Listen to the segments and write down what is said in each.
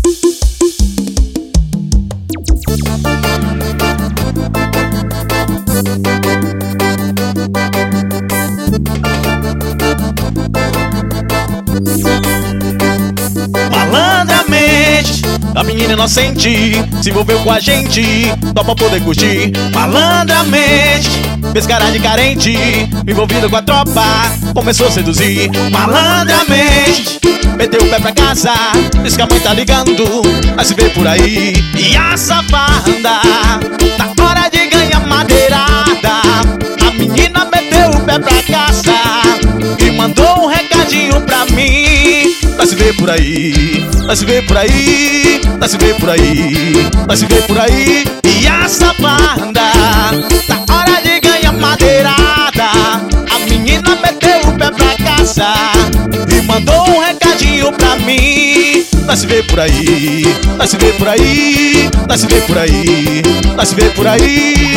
Malandramente, a menina inocente se envolveu com a gente, só pra poder curtir. Malandramente, fez cara de carente, envolvido com a tropa, começou a seduzir. Malandramente, meteu o pé pra casa, diz que a mãe tá ligando, mas se vê por aí. E a safada, na hora de ganhar madeirada, a menina meteu o pé pra casa e mandou um recadinho pra mim. Nós se vê por aí, nós se vê por aí, nós se vê por aí, nós se vê por aí. E a safada, na hora de ganhar madeirada, a menina meteu o pé pra casa e mandou um recadinho pra mim. Nós se vê por aí, nós se vê por aí, nós se vê por aí, nós se vê por aí.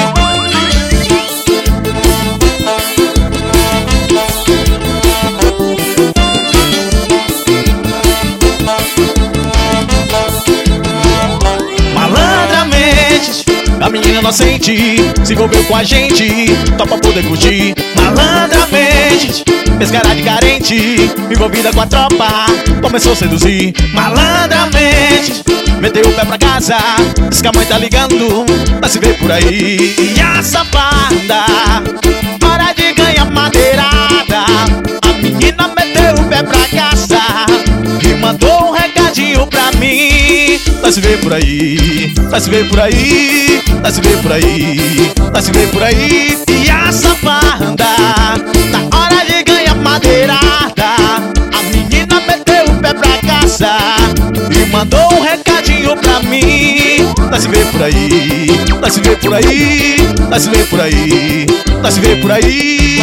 A menina inocente se envolveu com a gente, só pra poder curtir. Malandramente, fez cara de carente, envolvida com a tropa, começou a seduzir. Malandramente, meteu o pé pra casa, diz que a mãe tá ligando, mas se vê por aí. E a safada, hora de ganhar madeirada, a menina meteu o pé pra casa e mandou um recadinho pra mim. Nós se vê por aí, nós se vê por aí, nós se vê por aí, nós se vê por aí. E a safada, na hora de ganhar madeirada, a menina meteu o pé pra casa e mandou um recadinho pra mim. Nós se vê por aí, nós se vê por aí, nós se vê por aí, nós se vê por aí.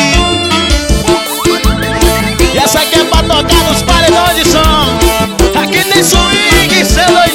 E essa aqui é pra tocar nos paredões de som. Aqui tem swing, cê